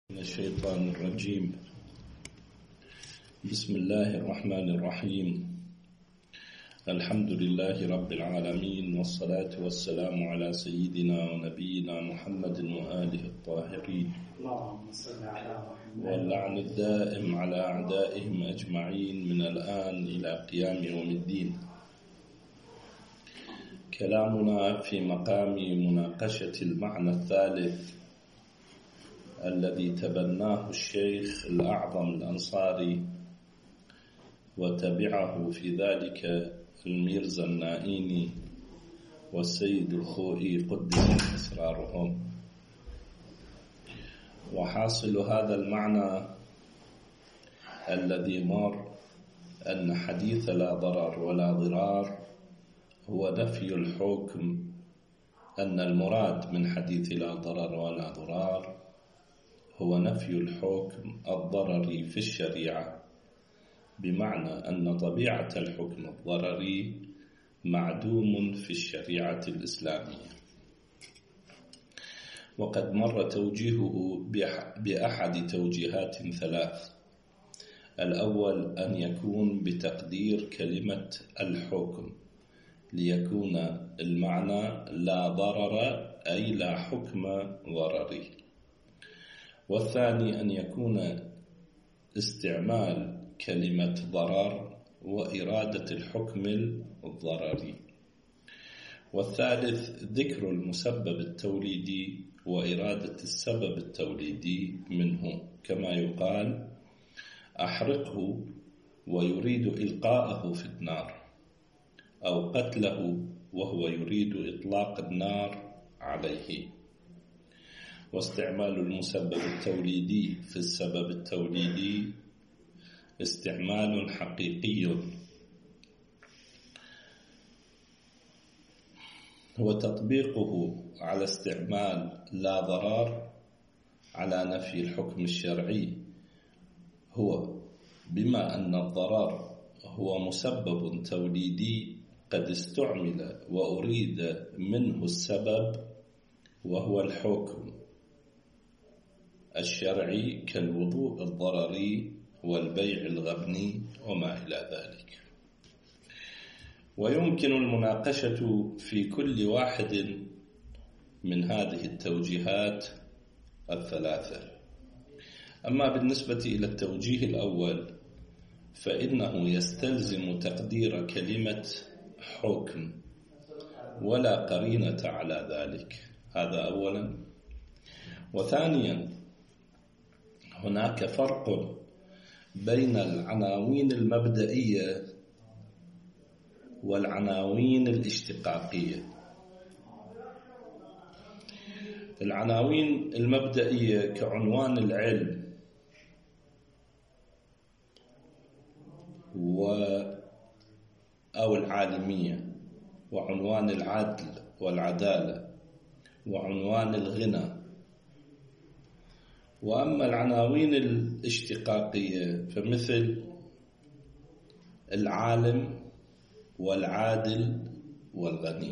من الشيطان الرجيم. بسم الله الرحمن الرحيم. الحمد لله رب العالمين، والصلاة والسلام على سيدنا ونبينا محمد وآله الطاهرين، واللعن الدائم على أعدائهم أجمعين من الآن إلى قيام يوم الدين. كلامنا في مقام مناقشة المعنى الثالث الذي تبناه الشيخ الأعظم الأنصاري وتبعه في ذلك الميرزا النائيني والسيد الخوئي قدس أسرارهم. وحاصل هذا المعنى الذي مر أن حديث لا ضرر ولا ضرار هو نفي الحكم، أن المراد من حديث لا ضرر ولا ضرار هو نفي الحكم الضرري في الشريعة، بمعنى أن طبيعة الحكم الضرري معدوم في الشريعة الإسلامية. وقد مر توجيهه بأحد توجيهات ثلاث. الأول أن يكون بتقدير كلمة الحكم ليكون المعنى لا ضرر أي لا حكم ضرري. والثاني أن يكون استعمال كلمة ضرر وإرادة الحكم الضرري. والثالث ذكر المسبب التوليدي وإرادة السبب التوليدي منه، كما يقال أحرقه ويريد إلقاءه في النار، أو قتله وهو يريد إطلاق النار عليه. واستعمال المسبب التوليدي في السبب التوليدي استعمال حقيقي، وتطبيقه على استعمال لا ضرر على نفي الحكم الشرعي هو بما أن الضرر هو مسبب توليدي قد استعمل وأريد منه السبب وهو الحكم الشرعي كالوضوء الضرري والبيع الغبني وما إلى ذلك. ويمكن المناقشة في كل واحد من هذه التوجيهات الثلاثة. أما بالنسبة إلى التوجيه الأول فإنه يستلزم تقدير كلمة حكم ولا قرينة على ذلك، هذا أولا. وثانيا هناك فرق بين العناوين المبدئية والعناوين الاشتقاقية. العناوين المبدئية كعنوان العلم أو العالمية، وعنوان العدل والعدالة، وعنوان الغنى. وأما العناوين الاشتقاقية فمثل العالم والعادل والغني.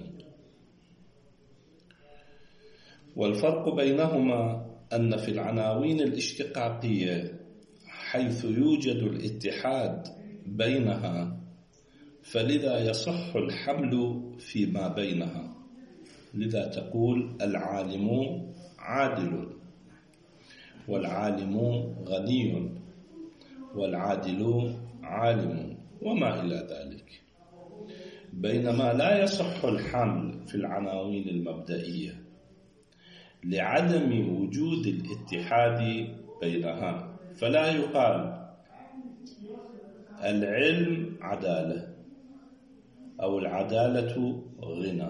والفرق بينهما أن في العناوين الاشتقاقية حيث يوجد الاتحاد بينها فلذا يصح الحمل فيما بينها، لذا تقول العالم عادل، والعالم غني، والعادل عالم، وما إلى ذلك. بينما لا يصح الحمل في العناوين المبدئية لعدم وجود الاتحاد بينها، فلا يقال العلم عدالة أو العدالة غنى.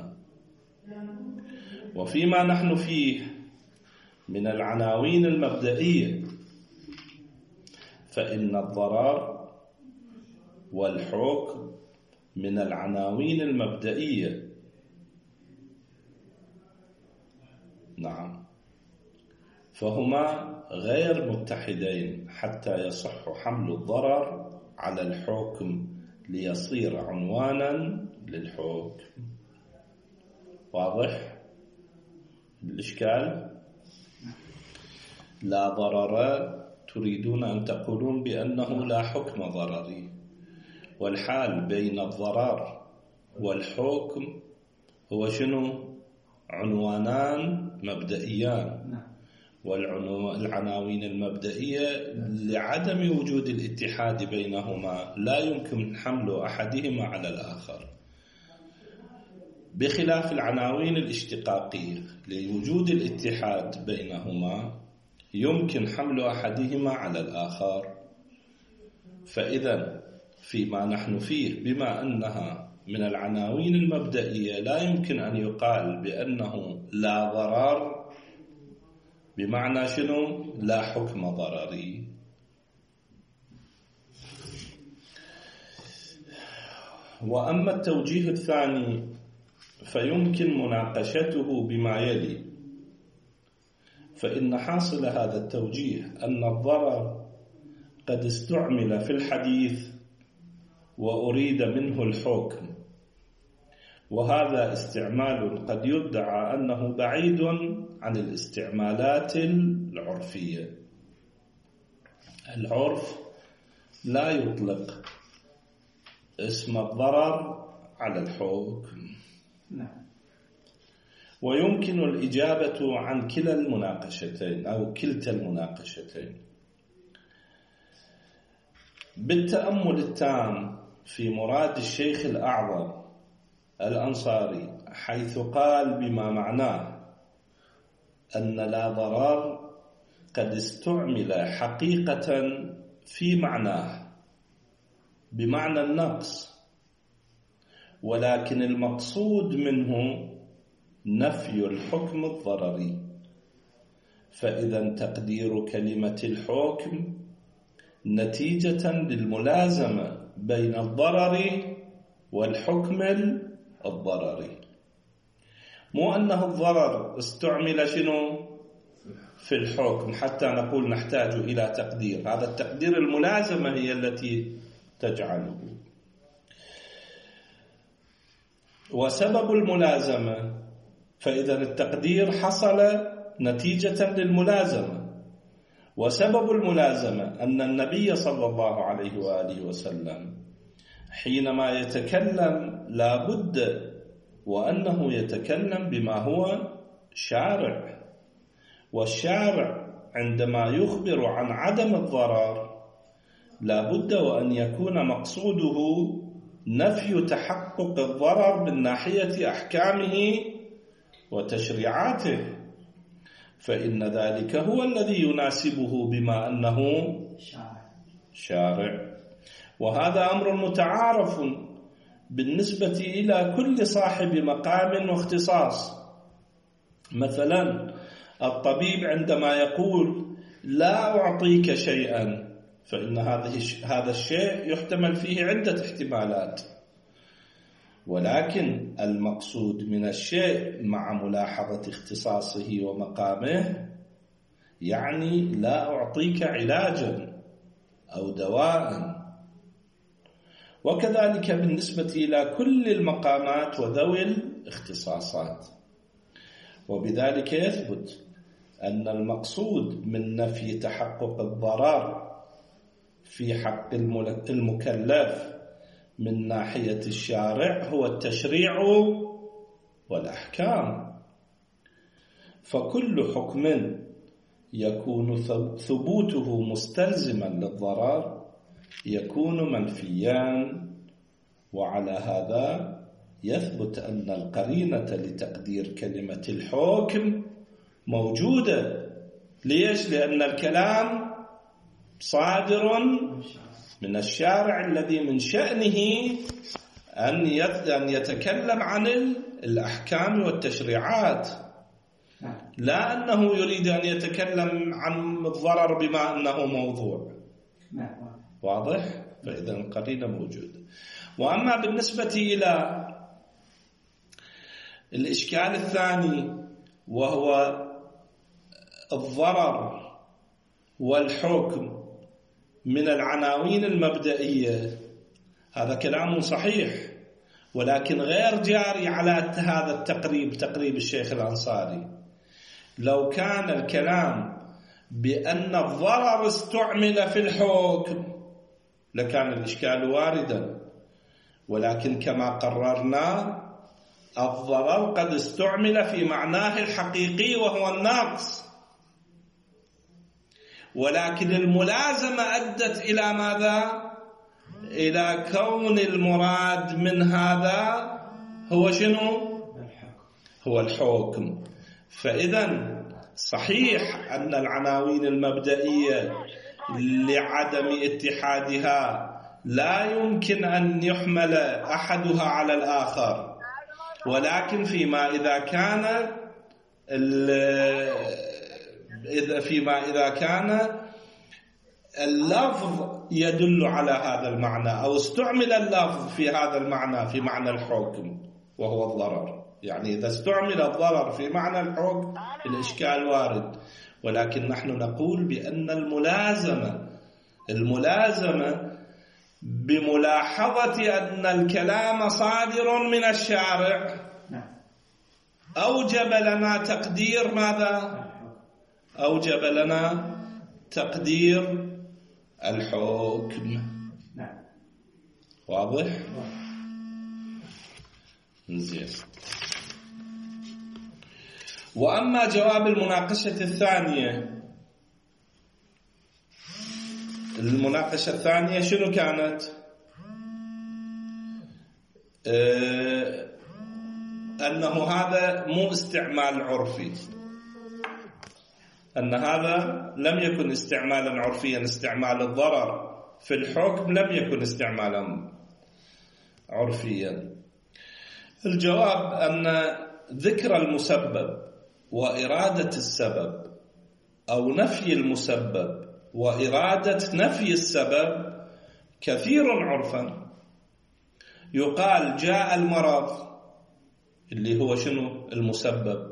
وفيما نحن فيه من العناوين المبدئية فإن الضرر والحكم من العناوين المبدئية، نعم، فهما غير متحدين حتى يصح حمل الضرر على الحكم ليصير عنوانا للحكم. واضح الإشكال؟ لا ضرر تريدون أن تقولون بأنه لا حكم ضرري، والحال بين الضرر والحكم هو شنو؟ عنوانان مبدئيان، والعناوين المبدئية لعدم وجود الاتحاد بينهما لا يمكن حمل أحدهما على الآخر، بخلاف العناوين الاشتقاقية لوجود الاتحاد بينهما يمكن حمل أحدهما على الآخر. فإذا فيما نحن فيه بما أنها من العناوين المبدئية لا يمكن أن يقال بأنه لا ضرر، بمعنى شنو؟ لا حكم ضرري. وأما التوجيه الثاني فيمكن مناقشته بما يلي. فإن حاصل هذا التوجيه أن الضرر قد استعمل في الحديث وأريد منه الحكم، وهذا استعمال قد يدعى أنه بعيد عن الاستعمالات العرفية. العرف لا يطلق اسم الضرر على الحكم. ويمكن الإجابة عن كلا المناقشتين أو كلتا المناقشتين بالتأمل التام في مراد الشيخ الأعظم الأنصاري، حيث قال بما معناه أن لا ضرر قد استعمل حقيقة في معناه بمعنى النقص، ولكن المقصود منه نفي الحكم الضرري. فإذا تقدير كلمة الحكم نتيجة للملازمة بين الضرر والحكم الضرري، مو أنه الضرر استعمل شنو في الحكم حتى نقول نحتاج إلى تقدير. هذا التقدير الملازمة هي التي تجعله. وسبب الملازمة، فإذا التقدير حصل نتيجة للملازمة، وسبب الملازمة أن النبي صلى الله عليه وآله وسلم حينما يتكلم لا بد وأنه يتكلم بما هو شارع، والشارع عندما يخبر عن عدم الضرر لا بد وأن يكون مقصوده نفي تحقق الضرر من ناحية أحكامه وتشريعاته، فإن ذلك هو الذي يناسبه بما أنه شارع. وهذا أمر متعارف بالنسبة إلى كل صاحب مقام واختصاص. مثلا الطبيب عندما يقول لا أعطيك شيئا، فإن هذا الشيء يحتمل فيه عدة احتمالات، ولكن المقصود من الشيء مع ملاحظة اختصاصه ومقامه يعني لا أعطيك علاجا أو دواء. وكذلك بالنسبة إلى كل المقامات وذوي الاختصاصات. وبذلك يثبت أن المقصود من نفي تحقق الضرر في حق المكلف من ناحية الشارع هو التشريع والأحكام. فكل حكم يكون ثبوته مستلزما للضرر يكون منفيا، وعلى هذا يثبت أن القرينة لتقدير كلمة الحكم موجودة. ليش؟ لأن الكلام صادر من الشارع الذي من شأنه أن يتكلم عن الأحكام والتشريعات، لا أنه يريد أن يتكلم عن الضرر بما أنه موضوع. واضح؟ فإذا القرينة موجودة. وأما بالنسبة إلى الإشكال الثاني وهو الضرر والحكم من العناوين المبدئية، هذا كلام صحيح، ولكن غير جاري على هذا التقريب، تقريب الشيخ الأنصاري. لو كان الكلام بأن الضرر استعمل في الحكم لكان الإشكال واردا، ولكن كما قررنا الضرر قد استعمل في معناه الحقيقي وهو النقص، ولكن الملازمة أدت إلى ماذا؟ إلى كون المراد من هذا هو شنو؟ هو الحكم. فإذا صحيح أن العناوين المبدئية لعدم اتحادها لا يمكن أن يحمل أحدها على الآخر، ولكن فيما إذا كان اللفظ يدل على هذا المعنى أو استعمل اللفظ في هذا المعنى في معنى الحكم وهو الضرر. يعني إذا استعمل الضرر في معنى الحكم الإشكال وارد، ولكن نحن نقول بأن الملازمة بملاحظة أن الكلام صادر من الشارع أوجب لنا تقدير ماذا؟ أوجب لنا تقدير الحكم. واضح؟ زين. وأما جواب المناقشة الثانية شنو كانت؟ أنه هذا مو استعمال عرفي، أن هذا لم يكن استعمالا عرفيا، استعمال الضرر في الحكم لم يكن استعمالا عرفيا. الجواب أن ذكر المسبب وإرادة السبب أو نفي المسبب وإرادة نفي السبب كثير عرفا. يقال جاء المرض اللي هو شنو؟ المسبب،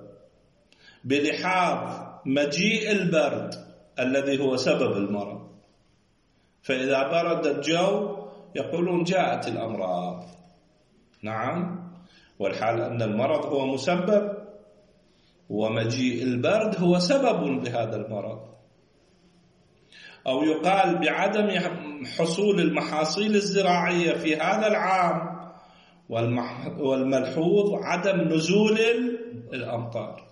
بلحاظ مجيء البرد الذي هو سبب المرض، فإذا برد الجو يقولون جاءت الأمراض. نعم، والحال أن المرض هو مسبب ومجيء البرد هو سبب بهذا المرض. أو يقال بعدم حصول المحاصيل الزراعية في هذا العام والملحوظ عدم نزول الأمطار.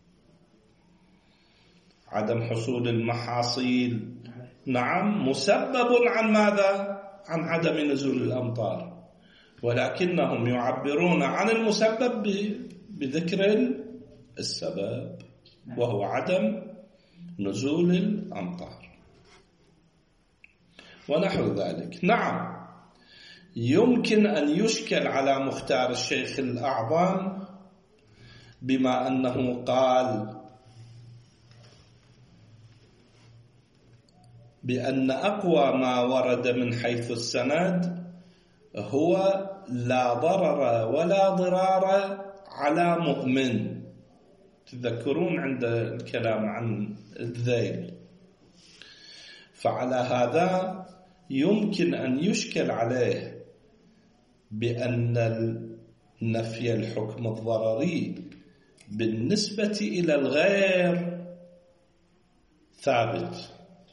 عدم حصول المحاصيل نعم مسبب عن ماذا؟ عن عدم نزول الأمطار، ولكنهم يعبرون عن المسبب بذكر السبب وهو عدم نزول الأمطار ونحو ذلك. نعم، يمكن أن يشكل على مختار الشيخ الأعظم بما أنه قال بأن أقوى ما ورد من حيث السند هو لا ضرر ولا ضرار على مؤمن. تذكرون عند الكلام عن الذيل، فعلى هذا يمكن أن يشكل عليه بأن نفي الحكم الضرري بالنسبة إلى الغير ثابت،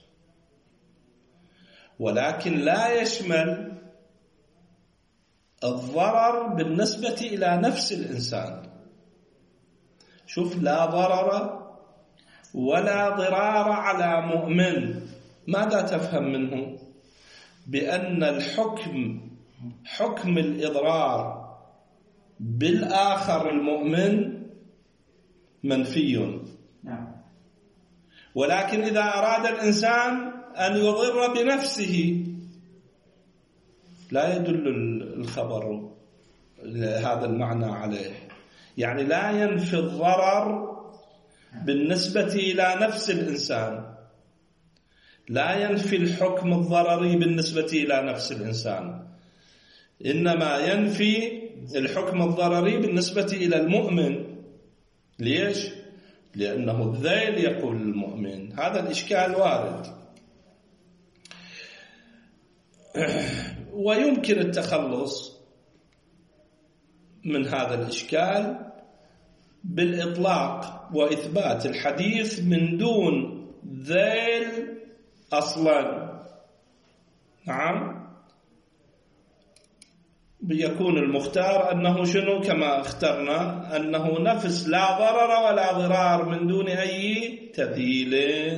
ولكن لا يشمل الضرر بالنسبة إلى نفس الإنسان. شوف، لا ضرر ولا ضرار على مؤمن، ماذا تفهم منه؟ بأن الحكم حكم الإضرار بالآخر المؤمن منفي، ولكن إذا أراد الإنسان أن يضر بنفسه لا يدل الخبر هذا المعنى عليه. يعني لا ينفي الضرر بالنسبة إلى نفس الإنسان، لا ينفي الحكم الضرري بالنسبة إلى نفس الإنسان، إنما ينفي الحكم الضرري بالنسبة إلى المؤمن. ليش؟ لأنه الذيل يقول المؤمن. هذا الإشكال وارد، ويمكن التخلص من هذا الإشكال بالإطلاق وإثبات الحديث من دون ذيل أصلا، نعم، بيكون المختار أنه شنو كما اخترنا، أنه نفس لا ضرر ولا ضرار من دون أي تذييل.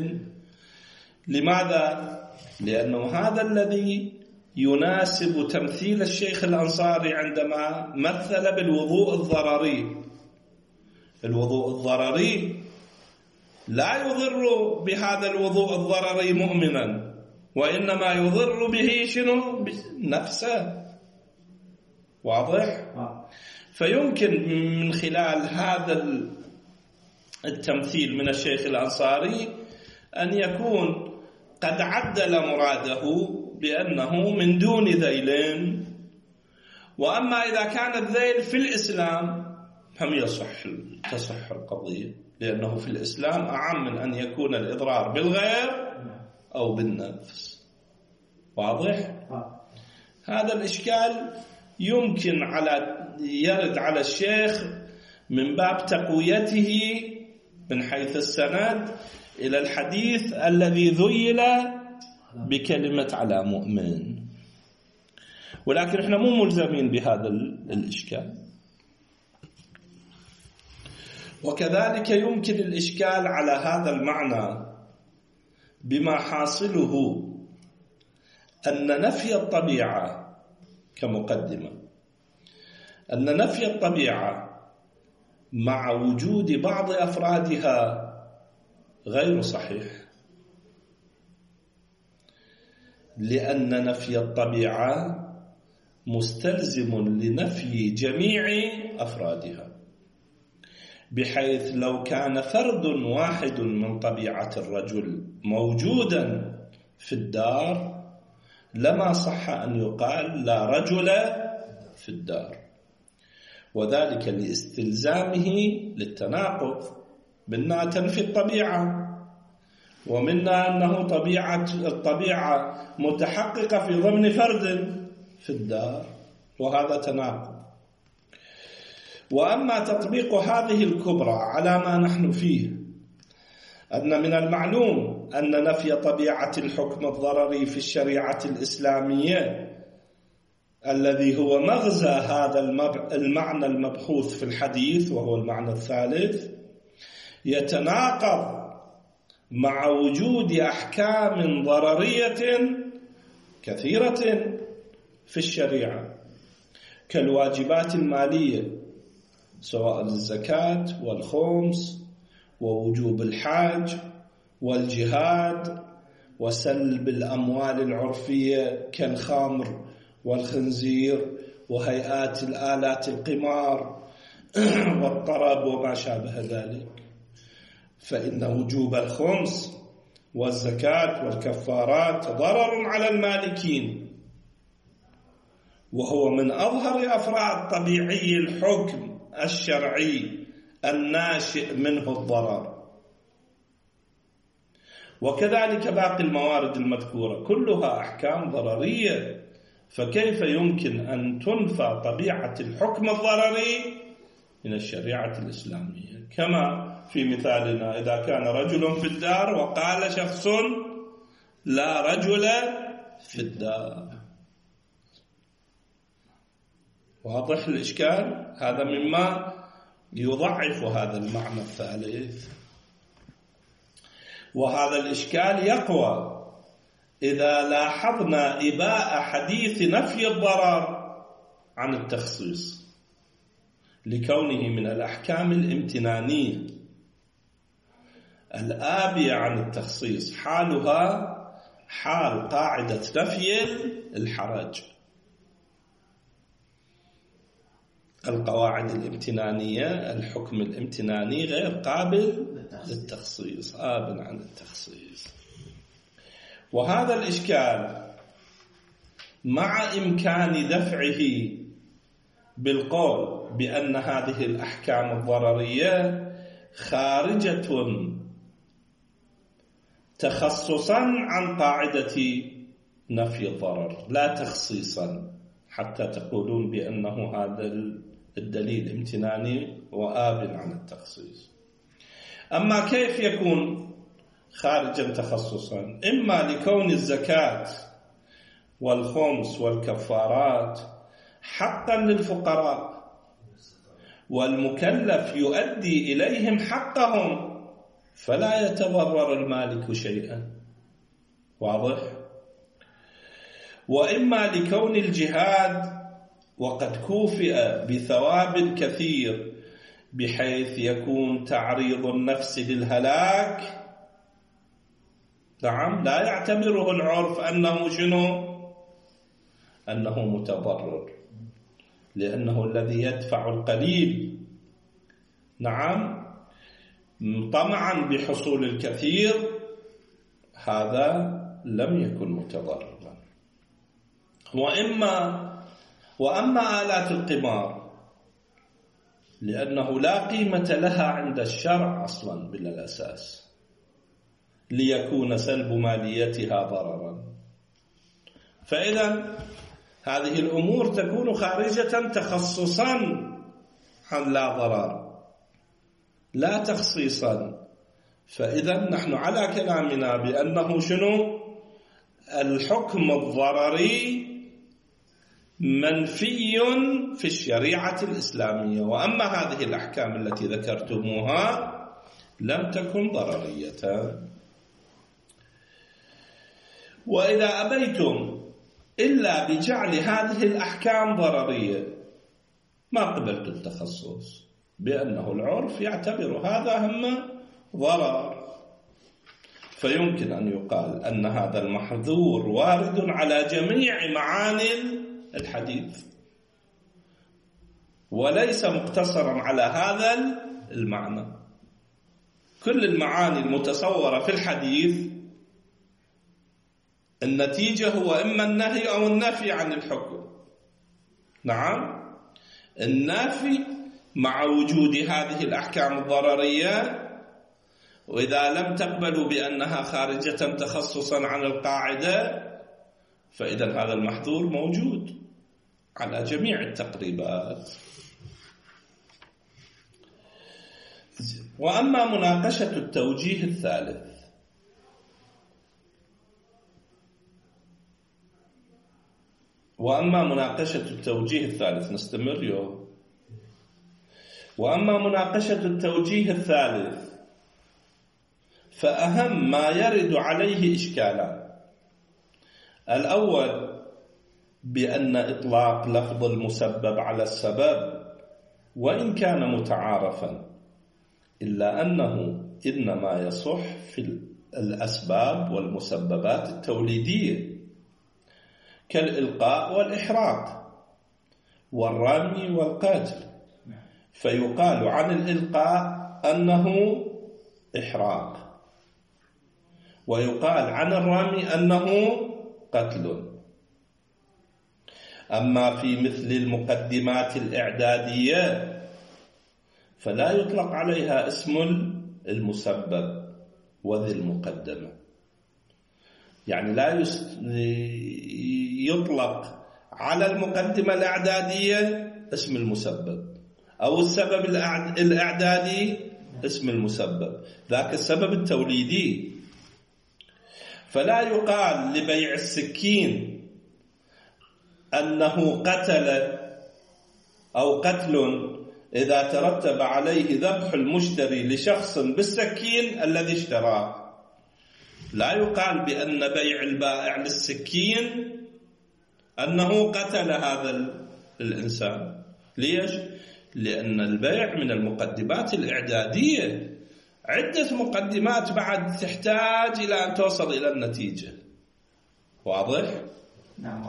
لماذا؟ لأنه هذا الذي يناسب تمثيل الشيخ الأنصاري عندما مثل بالوضوء الضرري. الوضوء الضرري لا يضر بهذا الوضوء الضرري مؤمنا، وإنما يضر به شنو؟ نفسه. واضح؟ فيمكن من خلال هذا التمثيل من الشيخ الأنصاري أن يكون قد عدل مراده بأنه من دون ذيلين. وأما إذا كان الذيل في الإسلام هم تصح القضية، لأنه في الإسلام أعم من أن يكون الإضرار بالغير أو بالنفس. واضح؟ هذا الإشكال يمكن يرد على الشيخ من باب تقويته من حيث السند إلى الحديث الذي ذيل بكلمة على مؤمن، ولكن احنا مو ملزمين بهذا الإشكال. وكذلك يمكن الإشكال على هذا المعنى بما حاصله أن نفي الطبيعة كمقدمة، أن نفي الطبيعة مع وجود بعض أفرادها غير صحيح، لأن نفي الطبيعة مستلزم لنفي جميع أفرادها، بحيث لو كان فرد واحد من طبيعة الرجل موجودا في الدار لما صح أن يقال لا رجل في الدار، وذلك لاستلزامه للتناقض. منا تنفي الطبيعة، ومنا أنه الطبيعة متحققة في ضمن فرد في الدار، وهذا تناقض. وأما تطبيق هذه الكبرى على ما نحن فيه، أن من المعلوم أن نفي طبيعة الحكم الضرري في الشريعة الإسلامية الذي هو مغزى هذا المعنى المبحوث في الحديث، وهو المعنى الثالث، يتناقض مع وجود أحكام ضررية كثيرة في الشريعة كالواجبات المالية، سواء الزكاة والخمس ووجوب الحج والجهاد وسلب الأموال العرفية كالخمر والخنزير وهيئات الآلات القمار والطرب وما شابه ذلك. فإن وجوب الخمس والزكاة والكفارات ضرر على المالكين، وهو من أظهر أفراد طبيعي الحكم الشرعي الناشئ منه الضرر. وكذلك باقي الموارد المذكورة كلها أحكام ضررية، فكيف يمكن أن تنفى طبيعة الحكم الضرري من الشريعة الإسلامية؟ كما في مثالنا إذا كان رجل في الدار وقال شخص لا رجل في الدار. واضح الإشكال؟ هذا مما يضعف هذا المعنى الثالث. وهذا الإشكال يقوى إذا لاحظنا إباء حديث نفي الضرر عن التخصيص، لكونه من الأحكام الامتنانية الآبية عن التخصيص، حالها حال قاعدة نفي الحرج. القواعد الامتنانية، الحكم الامتناني غير قابل للتخصيص، آب عن التخصيص. وهذا الإشكال مع إمكان دفعه بالقول بأن هذه الأحكام الضررية خارجة تخصصا عن قاعدة نفي الضرر لا تخصيصا، حتى تقولون بأنه هذا الدليل امتناني وآب عن التخصيص. أما كيف يكون خارجا تخصصا، إما لكون الزكاة والخمس والكفارات حقا للفقراء والمكلف يؤدي إليهم حقهم فلا يتضرر المالك شيئا، واضح؟ وإما لكون الجهاد وقد كوفئ بثواب كثير بحيث يكون تعريض النفس للهلاك، نعم، لا يعتبره العرف أنه شنو؟ أنه متضرر، لأنه الذي يدفع القليل، نعم، طمعا بحصول الكثير، هذا لم يكن متضررا. وأما آلات القمار لأنه لا قيمة لها عند الشرع أصلا بالأساس، ليكون سلب ماليتها ضررا، فإذا هذه الأمور تكون خارجة تخصصا عن لا ضرر لا تخصيصا. فإذا نحن على كلامنا بأنه شنو؟ الحكم الضرري منفي في الشريعة الإسلامية، وأما هذه الأحكام التي ذكرتموها لم تكن ضررية. وإذا أبيتم إلا بجعل هذه الأحكام ضررية ما قبلت التخصص، بأنه العرف يعتبر هذا هم ضرر، فيمكن أن يقال أن هذا المحظور وارد على جميع معاني الحديث وليس مقتصرا على هذا المعنى. كل المعاني المتصورة في الحديث النتيجة هو إما النهي أو النفي عن الحكم، نعم، النفي مع وجود هذه الأحكام الضررية، وإذا لم تقبلوا بأنها خارجة تخصصا عن القاعدة فإذا هذا المحظور موجود على جميع التقريبات. وأما مناقشة التوجيه الثالث، نستمر يوم. وأما مناقشة التوجيه الثالث فأهم ما يرد عليه إشكالان. الأول بأن إطلاق لفظ المسبب على السبب وإن كان متعارفا إلا أنه إنما يصح في الأسباب والمسببات التوليدية كالإلقاء والإحراق والرمي والقتل، فيقال عن الإلقاء أنه إحراق، ويقال عن الرمي أنه قتل. أما في مثل المقدمات الإعدادية فلا يطلق عليها اسم المسبب وذي المقدمة، يعني لا يطلق على المقدمة الإعدادية اسم المسبب، أو السبب الإعدادي اسم المسبب، ذاك السبب التوليدي. فلا يقال لبيع السكين أنه قتل أو قتل إذا ترتب عليه ذبح المشتري لشخص بالسكين الذي اشتراه. لا يقال بأن بيع البائع للسكين أنه قتل هذا الإنسان. ليش؟ لأن البيع من المقدمات الإعدادية، عدة مقدمات بعد تحتاج إلى أن توصل إلى النتيجة. واضح؟ نعم.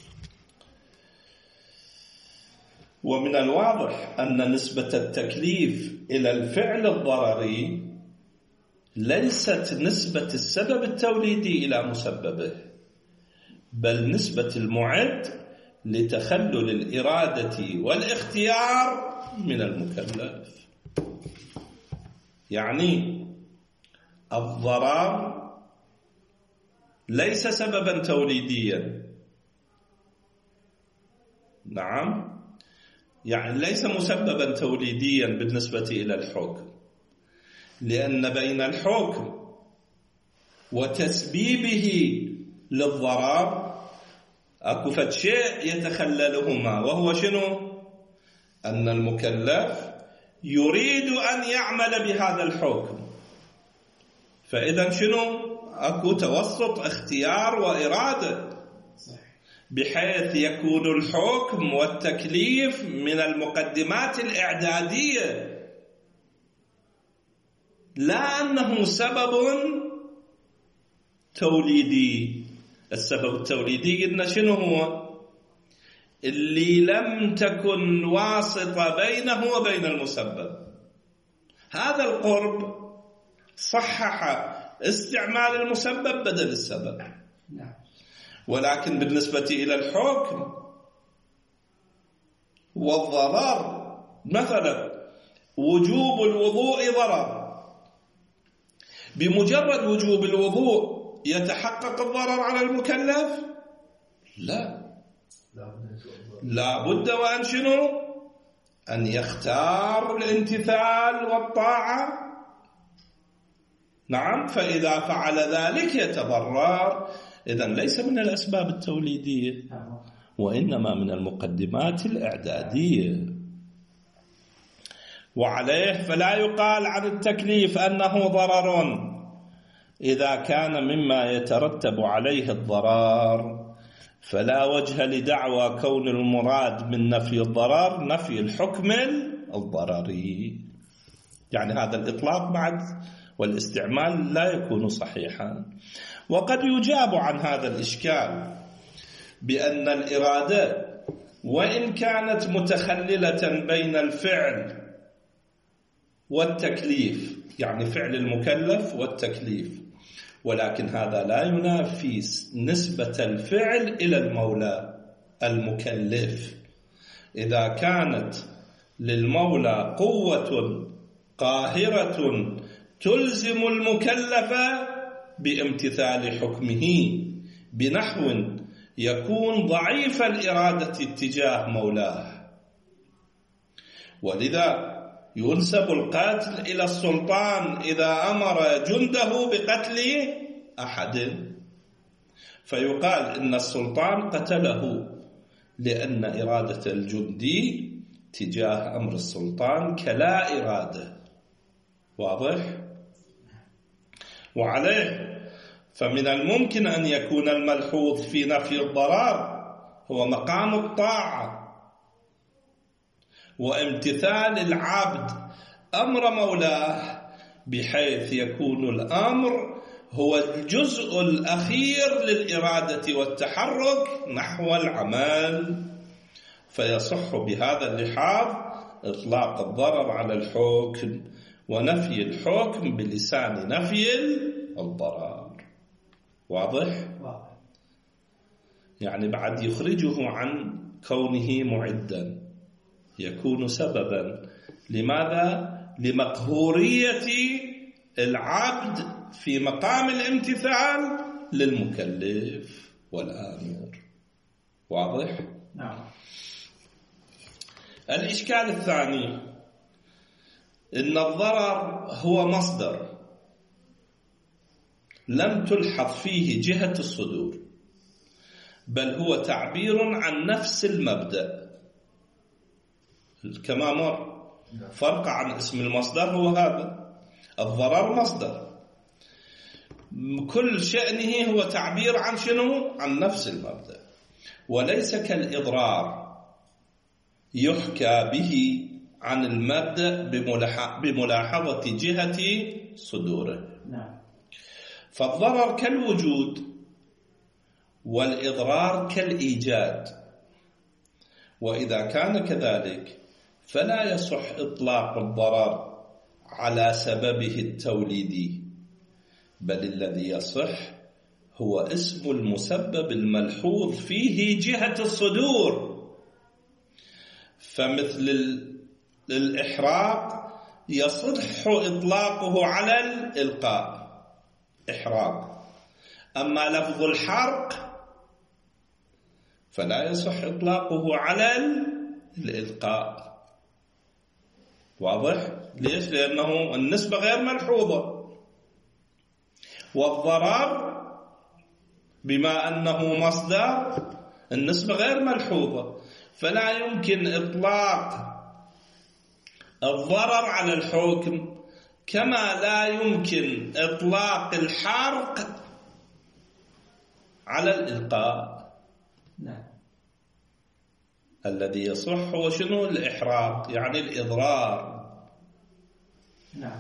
ومن الواضح أن نسبة التكليف إلى الفعل الضرري ليست نسبة السبب التوليدي إلى مسببه، بل نسبة المعد لتخلل الإرادة والاختيار من المكلف. يعني الضرر ليس سببا توليديا، نعم، يعني ليس مسببا توليديا بالنسبة إلى الحكم، لأن بين الحكم وتسبيبه للضرر أكو فد شيء يتخللهما، وهو شنو؟ أن المكلف يريد أن يعمل بهذا الحكم، فإذا شنو؟ أكو توسط اختيار وإرادة، بحيث يكون الحكم والتكليف من المقدمات الإعدادية، لا أنه سبب توليدي. السبب التوليدي قلنا شنو هو؟ اللي لم تكن واسطة بينه وبين المسبب. هذا القرب صحح استعمال المسبب بدل السبب، ولكن بالنسبة إلى الحكم والضرر، مثلا وجوب الوضوء ضرر، بمجرد وجوب الوضوء يتحقق الضرر على المكلف؟ لا بد وأن شنو؟ أن يختار الامتثال والطاعة. نعم، فإذا فعل ذلك يتضرر. إذن ليس من الأسباب التوليدية، وإنما من المقدمات الإعدادية. وعليه فلا يقال عن التكليف أنه ضرر إذا كان مما يترتب عليه الضرر، فلا وجه لدعوى كون المراد من نفي الضرر نفي الحكم الضرري. يعني هذا الإطلاق بعد والاستعمال لا يكون صحيحا. وقد يجاب عن هذا الإشكال بأن الإرادة وإن كانت متخللة بين الفعل والتكليف، يعني فعل المكلف والتكليف، ولكن هذا لا ينافي نسبة الفعل إلى المولى المكلف. إذا كانت للمولى قوة قاهرة تلزم المكلف بامتثال حكمه بنحو يكون ضعيف الإرادة اتجاه مولاه، ولذا ينسب القتل إلى السلطان إذا أمر جنده بقتل أحد، فيقال إن السلطان قتله لأن إرادة الجندي تجاه أمر السلطان كلا إرادة. واضح؟ وعليه فمن الممكن أن يكون الملحوظ في نفي الضرر هو مقام الطاعة وامتثال العبد أمر مولاه، بحيث يكون الأمر هو الجزء الأخير للإرادة والتحرك نحو العمل، فيصح بهذا اللحاظ إطلاق الضرر على الحكم ونفي الحكم بلسان نفي الضرر. واضح؟ يعني بعد يخرجه عن كونه معدا، يكون سببا لماذا؟ لمقهورية العبد في مقام الامتثال للمكلف والآمر. واضح؟ نعم. الإشكال الثاني إن الضرر هو مصدر لم تلحظ فيه جهة الصدور، بل هو تعبير عن نفس المبدأ كما مر. فرق عن اسم المصدر هو هذا، الضرر مصدر كل شأنه هو تعبير عن شنو؟ عن نفس المبدأ، وليس كالإضرار يحكى به عن المبدأ بملاحظة جهة صدوره. فالضرر كالوجود والإضرار كالإيجاد، وإذا كان كذلك فلا يصح إطلاق الضرر على سببه التوليدي، بل الذي يصح هو اسم المسبب الملحوظ فيه جهة الصدور. فمثل الإحراق يصح إطلاقه على الإلقاء إحراق، أما لفظ الحرق فلا يصح إطلاقه على الإلقاء. واضح؟ ليش؟ لأنه النسبة غير ملحوظة. والضرر بما أنه مصدر النسبة غير ملحوظة، فلا يمكن إطلاق الضرر على الحكم، كما لا يمكن إطلاق الحرق على الإلقاء. نعم. الذي يصح هو شنو؟ الإحراق، يعني الإضرار. نعم.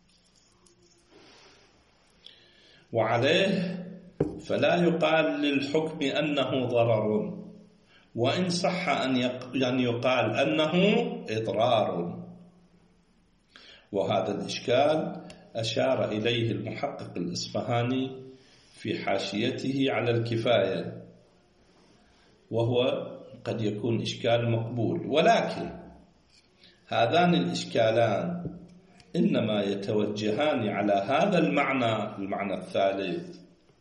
وعليه فلا يقال للحكم أنه ضرر، وإن صح أن يقال أنه إضرار. وهذا الإشكال أشار إليه المحقق الإصفهاني في حاشيته على الكفاية، وهو قد يكون إشكال مقبول، ولكن هذان الإشكالان إنما يتوجهان على هذا المعنى الثالث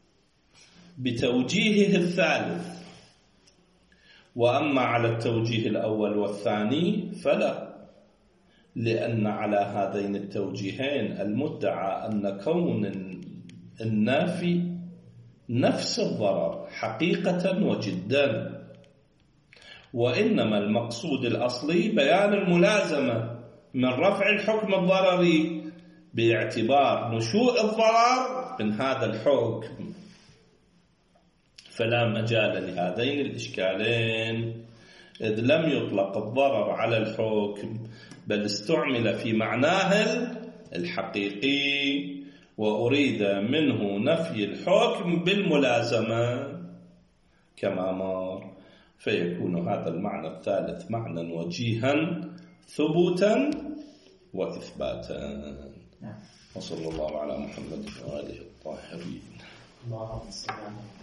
بتوجيهه الثالث، وأما على التوجيه الأول والثاني فلا، لأن على هذين التوجيهين المدعى أن كون النافي نفس الضرر حقيقة وجدا، وإنما المقصود الأصلي بيان الملازمة من رفع الحكم الضرري باعتبار نشوء الضرر من هذا الحكم. فلا مجال لهذين الإشكالين، إذ لم يطلق الضرر على الحكم بل استعمل في معناه الحقيقي، وأريد منه نفي الحكم بالملازمة كما مر، فيكون هذا المعنى الثالث معنى وجيها ثبوتا وإثباتا. وصلى الله على محمد وآله الطاهرين. اللهم صل على